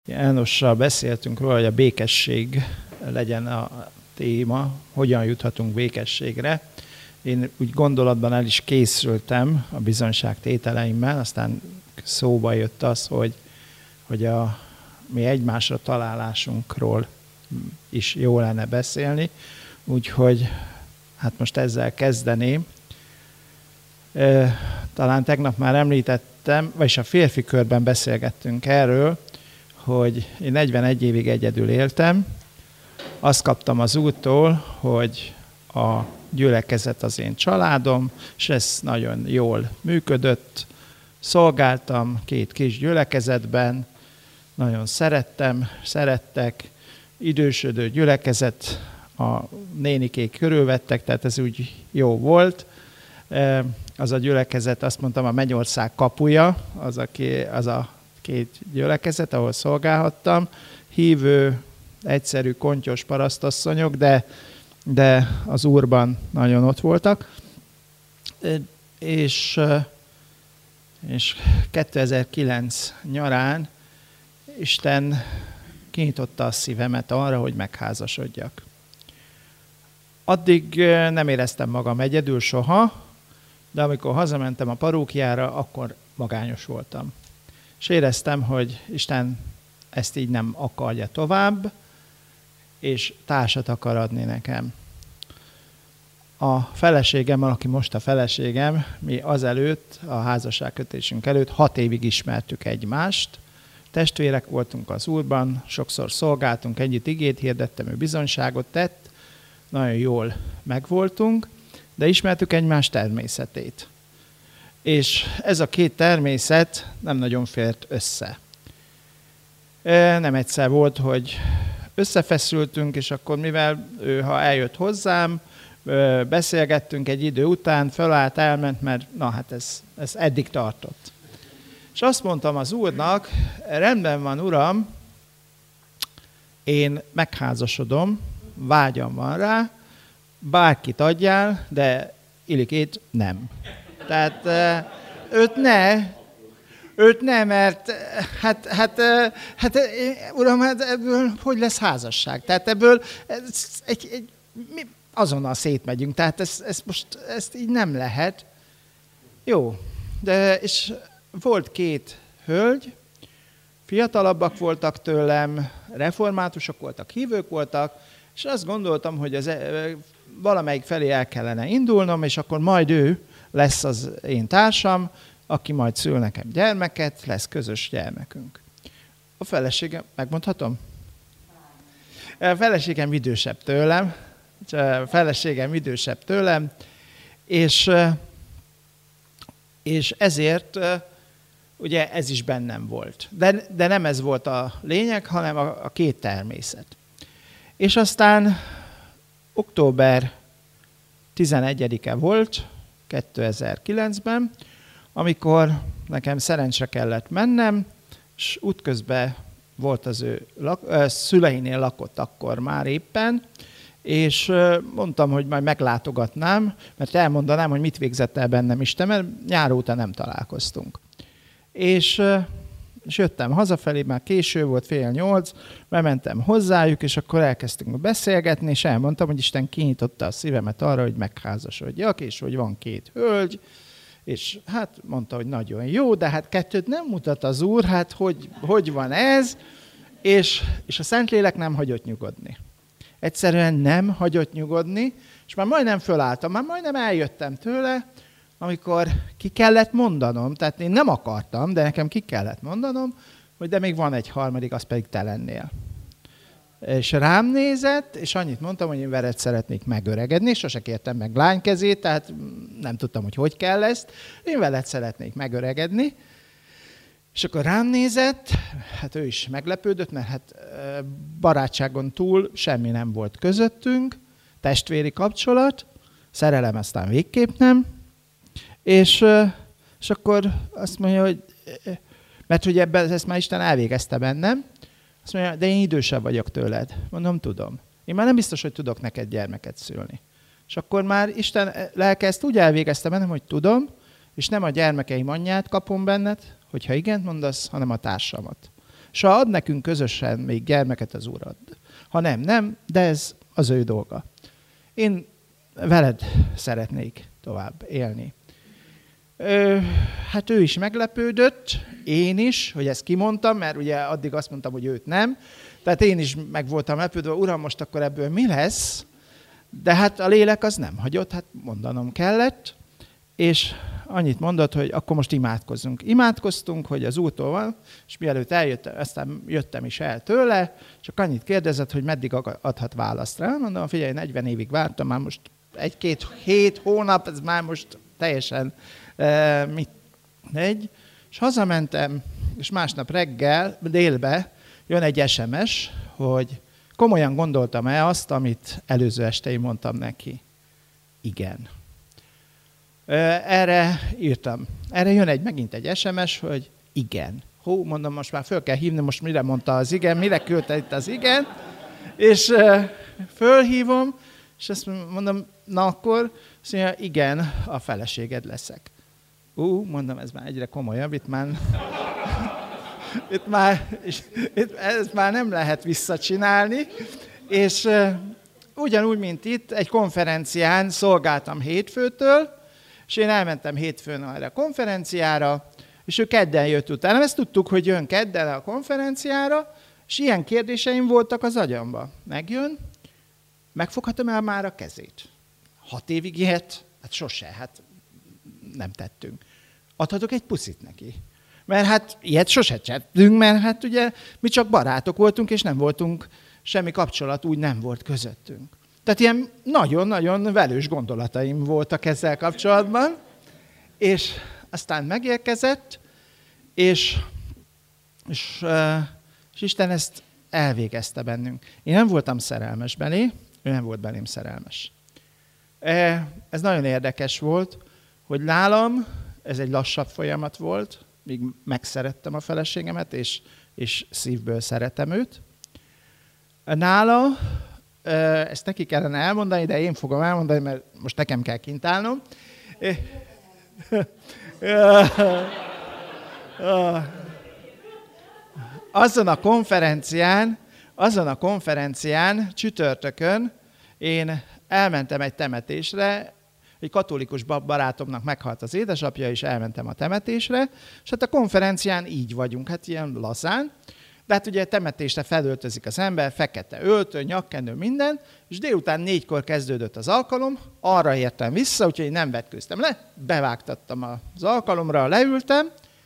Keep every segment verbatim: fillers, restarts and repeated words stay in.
Jánossal beszéltünk róla, hogy a békesség legyen a téma, hogyan juthatunk békességre. Én úgy gondolatban el is készültem a bizonyságtételeimmel, aztán szóba jött az, hogy, hogy a mi egymásra találásunkról is jó lenne beszélni, úgyhogy hát most ezzel kezdeném. Talán tegnap már említettem, vagyis a férfi körben beszélgettünk erről, hogy én negyvenegy évig egyedül éltem. Azt kaptam az Úrtól, hogy a gyülekezet az én családom, és ez nagyon jól működött. Szolgáltam két kis gyülekezetben, nagyon szerettem, szerettek, idősödő gyülekezet, a nénikék körülvettek, tehát ez úgy jó volt. Az a gyülekezet, azt mondtam, a Mennyország kapuja, az a, az a két gyülekezet, ahol szolgálhattam. Hívő, egyszerű, kontyos parasztasszonyok, de, de az Úrban nagyon ott voltak. És, és kétezer-kilenc nyarán Isten kinyitotta a szívemet arra, hogy megházasodjak. Addig nem éreztem magam egyedül soha, de amikor hazamentem a parókiára, akkor magányos voltam. És éreztem, hogy Isten ezt így nem akarja tovább, és társat akar adni nekem. A feleségemmel, aki most a feleségem, mi azelőtt, a házasságkötésünk előtt hat évig ismertük egymást. Testvérek voltunk az Úrban, sokszor szolgáltunk, együtt igét hirdettem, ő bizonyságot tett, nagyon jól megvoltunk, de ismertük egymás természetét. És ez a két természet nem nagyon fért össze. Nem egyszer volt, hogy összefeszültünk, és akkor mivel ő, ha eljött hozzám, beszélgettünk egy idő után, fölállt, elment, mert na hát ez, ez eddig tartott. És azt mondtam az Úrnak, rendben van, Uram, én megházasodom, vágyam van rá, bárkit adjál, de Ilikét nem. Tehát őt ne, őt ne, mert hát, hát, hát Uram, hát ebből hogy lesz házasság? Tehát ebből egy, egy, mi azonnal szétmegyünk, tehát ezt, ezt most ezt így nem lehet. Jó, de és volt két hölgy, fiatalabbak voltak tőlem, reformátusok voltak, hívők voltak, és azt gondoltam, hogy az, valamelyik felé el kellene indulnom, és akkor majd ő lesz az én társam, aki majd szül nekem gyermeket, lesz közös gyermekünk. A feleségem, megmondhatom? A feleségem idősebb tőlem, a feleségem idősebb tőlem, és, és ezért ugye ez is bennem volt. De, de nem ez volt a lényeg, hanem a, a két természet. És aztán október tizenegyedike volt, kétezer-kilencben, amikor nekem szerencse kellett mennem, és útközben volt az ő lak- szüleinél lakott akkor már éppen, és mondtam, hogy majd meglátogatnám, mert elmondanám, hogy mit végzett el bennem Isten, mert nyár óta nem találkoztunk. És, és jöttem hazafelé, már késő volt, fél nyolc, bementem hozzájuk, és akkor elkezdtünk beszélgetni, és elmondtam, hogy Isten kinyitotta a szívemet arra, hogy megházasodjak, és hogy van két hölgy, és hát mondta, hogy nagyon jó, de hát kettőt nem mutat az Úr, hát hogy, hogy van ez, és, és a Szentlélek nem hagyott nyugodni. Egyszerűen nem hagyott nyugodni, és már majdnem fölálltam, már majdnem eljöttem tőle, amikor ki kellett mondanom, tehát én nem akartam, de nekem ki kellett mondanom, hogy de még van egy harmadik, az pedig te lennél. És rám nézett, és annyit mondtam, hogy én veled szeretnék megöregedni, és sose kértem meg lány kezét, tehát nem tudtam, hogy hogy kell ezt. Én veled szeretnék megöregedni. És akkor rám nézett, hát ő is meglepődött, mert hát barátságon túl semmi nem volt közöttünk, testvéri kapcsolat, szerelem aztán végképp nem. És, és akkor azt mondja, hogy, mert hogy ebben ezt már Isten elvégezte bennem, azt mondja, de én idősebb vagyok tőled. Mondom, tudom. Én már nem biztos, hogy tudok neked gyermeket szülni. És akkor már Isten lelke ezt úgy elvégezte bennem, hogy tudom, és nem a gyermekeim anyját kapom benned, hogyha igent mondasz, hanem a társamat. És ha ad nekünk közösen még gyermeket, az Úr ad. Ha nem, nem, de ez az ő dolga. Én veled szeretnék tovább élni. Ö, hát ő is meglepődött, én is, hogy ezt kimondtam, mert ugye addig azt mondtam, hogy őt nem. Tehát én is meg voltam lepődve, uram, most akkor ebből mi lesz? De hát a lélek az nem hagyott, hát mondanom kellett, és annyit mondott, hogy akkor most imádkozzunk. Imádkoztunk, hogy az Úrtól van, és mielőtt eljöttem, aztán jöttem is el tőle, csak annyit kérdezett, hogy meddig adhat választ rá. Mondom, figyelj, negyven évig vártam, már most egy-két hét hónap, ez már most teljesen uh, mit, egy. És hazamentem, és másnap reggel, délbe jön egy es em es, hogy komolyan gondoltam-e azt, amit előző este én mondtam neki. Igen. Erre írtam. Erre jön egy, megint egy es em es, hogy igen. Hú, mondom, most már föl kell hívni, most mire mondta az igen, mire küldte itt az igen. És uh, fölhívom, és azt mondom, na akkor, azt mondja, igen, a feleséged leszek. Ú, mondom, ez már egyre komolyabb, itt már, itt már, itt, ez már nem lehet visszacsinálni. És uh, ugyanúgy, mint itt, egy konferencián szolgáltam hétfőtől, és én elmentem hétfőn erre a konferenciára, és ő kedden jött utána. Ezt tudtuk, hogy jön kedden a konferenciára, és ilyen kérdéseim voltak az agyamba. Megjön, megfoghatom el már a kezét. Hat évig ilyet? Hát sose, hát nem tettünk. Adhatok egy puszit neki. Mert hát ilyet sose tettünk, mert hát ugye mi csak barátok voltunk, és nem voltunk, semmi kapcsolat úgy nem volt közöttünk. Tehát ilyen nagyon-nagyon velős gondolataim voltak ezzel kapcsolatban, és aztán megérkezett, és, és, és Isten ezt elvégezte bennünk. Én nem voltam szerelmes belé, ő nem volt belém szerelmes. Ez nagyon érdekes volt, hogy nálam ez egy lassabb folyamat volt, míg megszerettem a feleségemet, és, és szívből szeretem őt. Nála, ezt neki kellene elmondani, de én fogom elmondani, mert most nekem kell kint állnom. Azon a konferencián, azon a konferencián, csütörtökön én elmentem egy temetésre, egy katolikus barátomnak meghalt az édesapja, és elmentem a temetésre, és hát a konferencián így vagyunk, hát ilyen lazán. De hát ugye temetésre felöltözik az ember, fekete öltő, nyakkendő, minden, és délután négykor kezdődött az alkalom, arra értem vissza, úgyhogy én nem vetkőztem le, bevágtattam az alkalomra, leültem,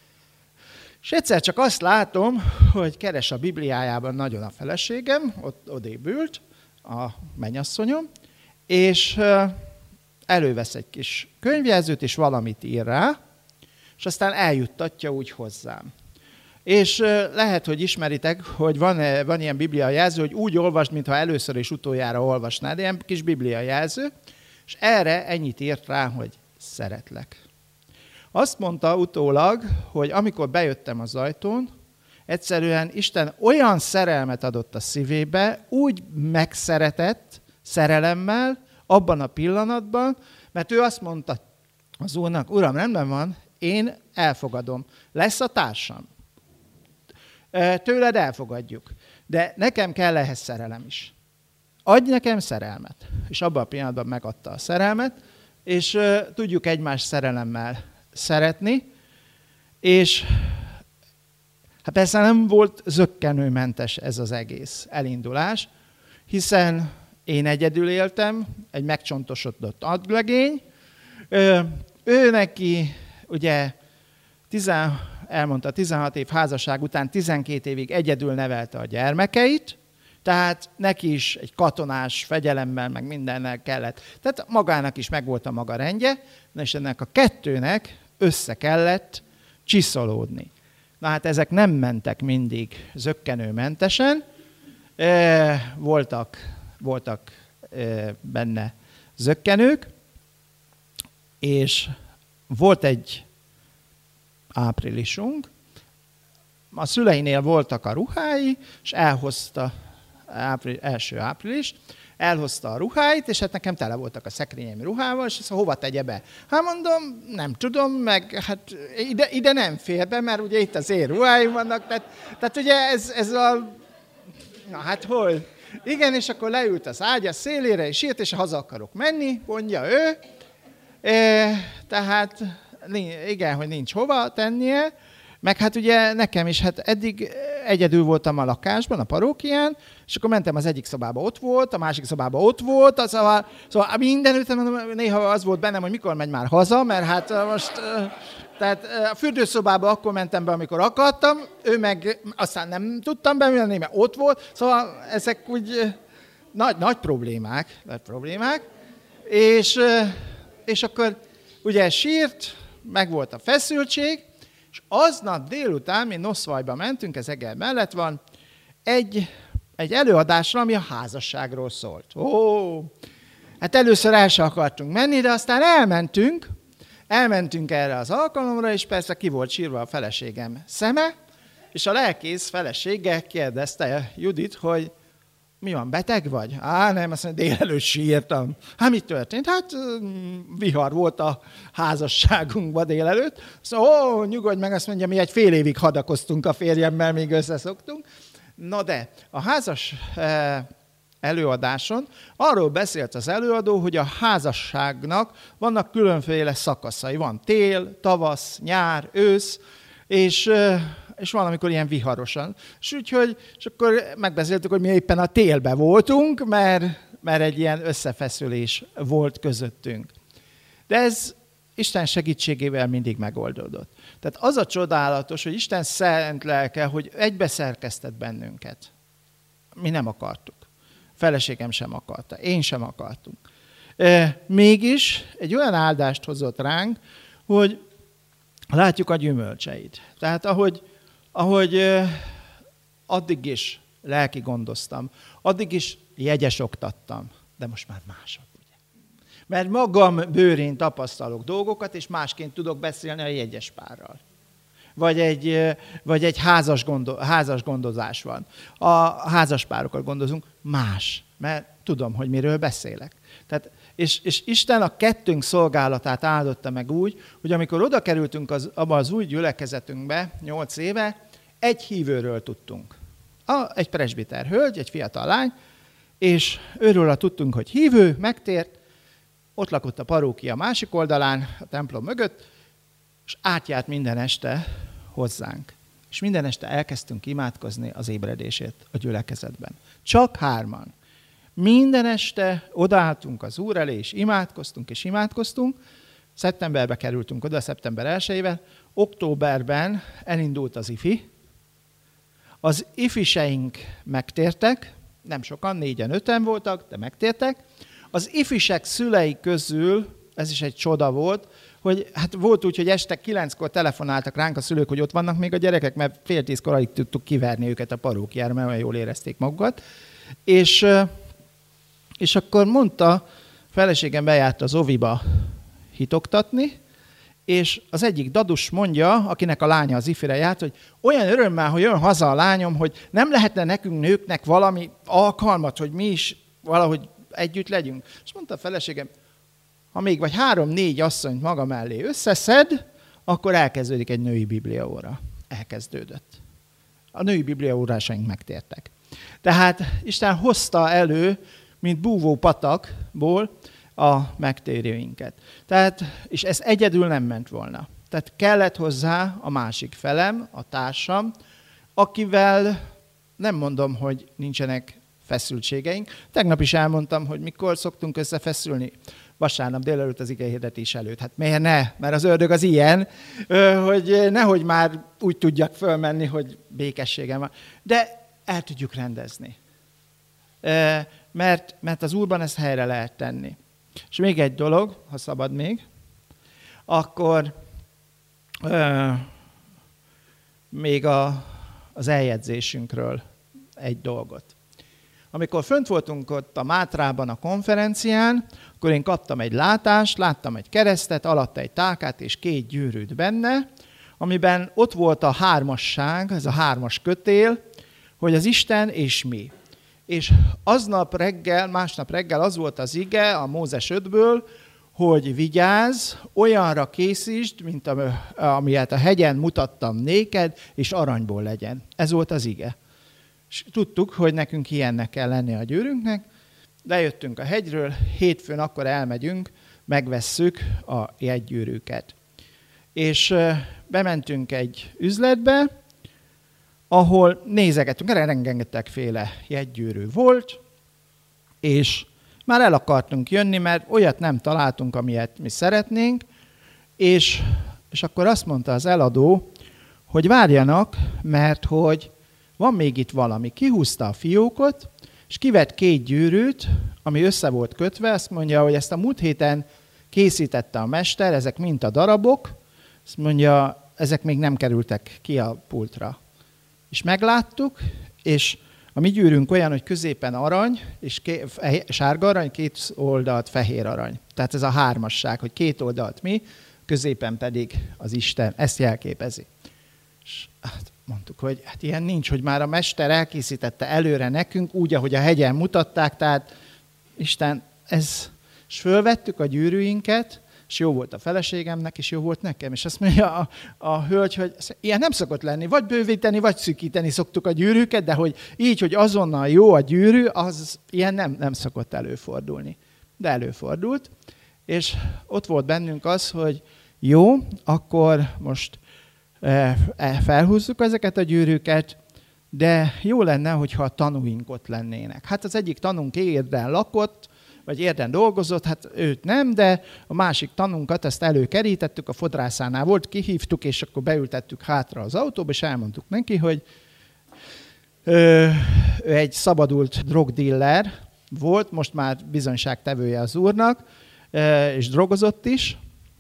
és egyszer csak azt látom, hogy keres a Bibliájában nagyon a feleségem, ott odébb ült, a mennyasszonyom, és elővesz egy kis könyvjelzőt, és valamit ír rá, és aztán eljuttatja úgy hozzám. És lehet, hogy ismeritek, hogy van, van ilyen Biblia jelző, hogy úgy olvasd, mintha először és utoljára olvasnád, ilyen kis Biblia jelző, és erre ennyit írt rá, hogy szeretlek. Azt mondta utólag, hogy amikor bejöttem az ajtón, egyszerűen Isten olyan szerelmet adott a szívébe, úgy megszeretett szerelemmel abban a pillanatban, mert ő azt mondta az Úrnak, Uram, rendben van, én elfogadom, lesz a társam. Tőled elfogadjuk, de nekem kell ehhez szerelem is. Adj nekem szerelmet. És abban a pillanatban megadta a szerelmet, és tudjuk egymást szerelemmel szeretni, és hát persze nem volt zökkenőmentes ez az egész elindulás, hiszen én egyedül éltem, egy megcsontosodott agylegény, ő neki ugye tizen, elmondta, tizenhat év házasság után tizenkét évig egyedül nevelte a gyermekeit, tehát neki is egy katonás fegyelemmel, meg mindennel kellett. Tehát magának is megvolt a maga rendje, és ennek a kettőnek össze kellett csiszolódni. Na hát ezek nem mentek mindig zökkenőmentesen, voltak, voltak benne zökkenők, és volt egy áprilisunk, a szüleinél voltak a ruhái, és elhozta április, első április, elhozta a ruháit, és hát nekem tele voltak a szekrényeim ruhával, és ezt hova tegye be? Hát mondom, nem tudom, meg hát ide, ide nem fér be, mert ugye itt az én ruháim vannak, tehát, tehát ugye ez, ez a... Na hát hol? Igen, és akkor leült az ágya szélére, és írt, és haza akarok menni, mondja ő. E, tehát igen, hogy nincs hova tennie, meg hát ugye nekem is, hát eddig egyedül voltam a lakásban, a parókián, és akkor mentem az egyik szobába, ott volt, a másik szobába ott volt, az, szóval, szóval mindenütt néha az volt bennem, hogy mikor megy már haza, mert hát most, tehát a fürdőszobába akkor mentem be, amikor akartam, ő meg aztán nem tudtam bemenni, mert ott volt, szóval ezek úgy nagy, nagy problémák, nagy problémák, és, és akkor ugye sírt, meg volt a feszültség, és aznap délután mi Noszvajba mentünk, ez Eger mellett van, egy, egy előadásra, ami a házasságról szólt. Ó, hát először el se akartunk menni, de aztán elmentünk, elmentünk erre az alkalomra, és persze ki volt sírva a feleségem szeme, és a lelkész felesége kérdezte Judit, hogy mi van, beteg vagy? Á, nem, azt mondja, délelőtt sírtam. Hát mi történt? Hát vihar volt a házasságunkban délelőtt. Szóval, ó, nyugodj meg, azt mondja, mi egy fél évig hadakoztunk a férjemmel, még összeszoktunk. Na de, a házas előadáson arról beszélt az előadó, hogy a házasságnak vannak különféle szakaszai. Van tél, tavasz, nyár, ősz, és... és valamikor ilyen viharosan. És úgyhogy, és akkor megbeszéltük, hogy mi éppen a télbe voltunk, mert, mert egy ilyen összefeszülés volt közöttünk. De ez Isten segítségével mindig megoldódott. Tehát az a csodálatos, hogy Isten szent lelke, hogy egybeszerkesztett bennünket. Mi nem akartuk. A feleségem sem akarta, én sem akartunk. Mégis egy olyan áldást hozott ránk, hogy látjuk a gyümölcseit. Tehát ahogy ahogy eh, addig is lelki gondoztam, addig is jegyes oktattam, de most már mások, ugye. Mert magam bőrén tapasztalok dolgokat, és másként tudok beszélni a jegyes párral. Vagy egy, eh, vagy egy házas, gondo, házas gondozás van. A házas párokat gondozunk, más, mert tudom, hogy miről beszélek. Tehát, és, és Isten a kettőnk szolgálatát áldotta meg úgy, hogy amikor oda kerültünk az, abba az új gyülekezetünkbe, nyolc éve, egy hívőről tudtunk. A, egy presbiter hölgy, egy fiatal lány, és őről tudtunk, hogy hívő, megtért, ott lakott a parókia másik oldalán, a templom mögött, és átjárt minden este hozzánk. És minden este elkezdtünk imádkozni az ébredését a gyülekezetben. Csak hárman. Minden este odaálltunk az Úr elé, és imádkoztunk, és imádkoztunk. Szeptemberbe kerültünk oda, szeptember elsejével. Októberben elindult az ifi. Az ifiseink megtértek, nem sokan, négyen, öten voltak, de megtértek. Az ifisek szülei közül, ez is egy csoda volt, hogy hát volt úgy, hogy este kilenckor telefonáltak ránk a szülők, hogy ott vannak még a gyerekek, mert fél tízkor alig tudtuk kiverni őket a parókiára, mert olyan jól érezték magukat. És, és akkor mondta, a feleségem bejárt az oviba hitoktatni, és az egyik dadus mondja, akinek a lánya az ifire járt, hogy olyan örömmel, hogy jön haza a lányom, hogy nem lehetne nekünk nőknek valami alkalmat, hogy mi is valahogy együtt legyünk. És mondta a feleségem, ha még vagy három-négy asszonyt maga mellé összeszed, akkor elkezdődik egy női bibliaóra. Elkezdődött. A női bibliaórásaink megtértek. Tehát Isten hozta elő, mint búvó patakból, a megtérőinket. Tehát, és ez egyedül nem ment volna. Tehát kellett hozzá a másik felem, a társam, akivel nem mondom, hogy nincsenek feszültségeink. Tegnap is elmondtam, hogy mikor szoktunk összefeszülni. Vasárnap délelőtt az igehirdetés előtt. Hát miért ne? Mert az ördög az ilyen, hogy nehogy már úgy tudjak fölmenni, hogy békességem van. De el tudjuk rendezni. Mert, mert az Úrban ezt helyre lehet tenni. És még egy dolog, ha szabad még, akkor ö, még a, az eljegyzésünkről egy dolgot. Amikor fönt voltunk ott a Mátrában a konferencián, akkor én kaptam egy látást, láttam egy keresztet, alatta egy tálkát és két gyűrűt benne, amiben ott volt a hármasság, ez a hármas kötél, hogy az Isten és mi. És aznap reggel, másnap reggel az volt az ige a Mózes ötből, hogy vigyázz, olyanra készítsd, mint amilyet a hegyen mutattam néked, és aranyból legyen. Ez volt az ige. És tudtuk, hogy nekünk ilyennek kell lenni a gyűrűnknek. Lejöttünk a hegyről, hétfőn akkor elmegyünk, megvesszük a jegygyűrűket. És bementünk egy üzletbe, ahol nézegettünk, rengetegféle jegygyűrű volt, és már el akartunk jönni, mert olyat nem találtunk, amilyet mi szeretnénk, és, és akkor azt mondta az eladó, hogy várjanak, mert hogy van még itt valami. Kihúzta a fiókot, és kivett két gyűrűt, ami össze volt kötve, azt mondja, hogy ezt a múlt héten készítette a mester, ezek mind a darabok, azt mondja, ezek még nem kerültek ki a pultra. És megláttuk, és a mi gyűrűnk olyan, hogy középen arany, és ké, sárga arany, két oldalt fehér arany. Tehát ez a hármasság, hogy két oldalt mi, középen pedig az Isten. Ezt jelképezi. És hát mondtuk, hogy hát ilyen nincs, hogy már a mester elkészítette előre nekünk, úgy, ahogy a hegyen mutatták, tehát Isten, ez... És fölvettük a gyűrűinket, és jó volt a feleségemnek, és jó volt nekem. És azt mondja a, a hölgy, hogy ilyen nem szokott lenni, vagy bővíteni, vagy szűkíteni szoktuk a gyűrűket, de hogy így, hogy azonnal jó a gyűrű, az ilyen nem, nem szokott előfordulni. De előfordult, és ott volt bennünk az, hogy jó, akkor most e, e, felhúzzuk ezeket a gyűrűket, de jó lenne, hogyha a tanúink ott lennének. Hát az egyik tanunk Érden lakott, vagy Érden dolgozott, hát őt nem, de a másik tanunkat ezt előkerítettük, a fodrászánál volt, kihívtuk, és akkor beültettük hátra az autóba, és elmondtuk neki, hogy ő, ő egy szabadult drogdiller volt, most már bizonyságtevője az úrnak, és drogozott is,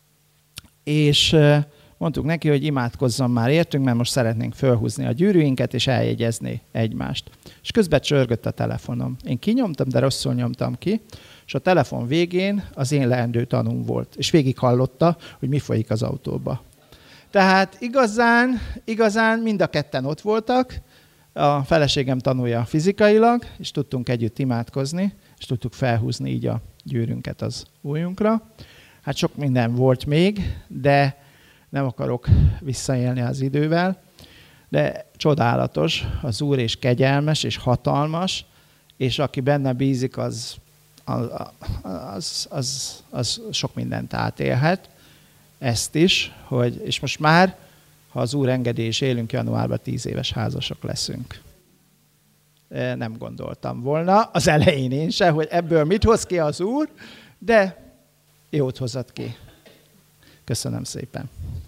és mondtuk neki, hogy imádkozzon már értünk, mert most szeretnénk fölhúzni a gyűrűinket, és eljegyezni egymást. És közben csörgött a telefonom. Én kinyomtam, de rosszul nyomtam ki, és a telefon végén az én leendő tanúm volt, és végig hallotta, hogy mi folyik az autóba. Tehát igazán, igazán mind a ketten ott voltak, a feleségem tanulja fizikailag, és tudtunk együtt imádkozni, és tudtuk felhúzni így a gyűrünket az ujjunkra. Hát sok minden volt még, de nem akarok visszaélni az idővel, de csodálatos, az Úr és kegyelmes, és hatalmas, és aki benne bízik, az, az, az, az, az sok mindent átélhet. Ezt is, hogy, és most már, ha az Úr engedi és élünk, januárban tíz éves házasok leszünk. Nem gondoltam volna, az elején én se, hogy ebből mit hoz ki az Úr, de jót hozott ki. Köszönöm szépen.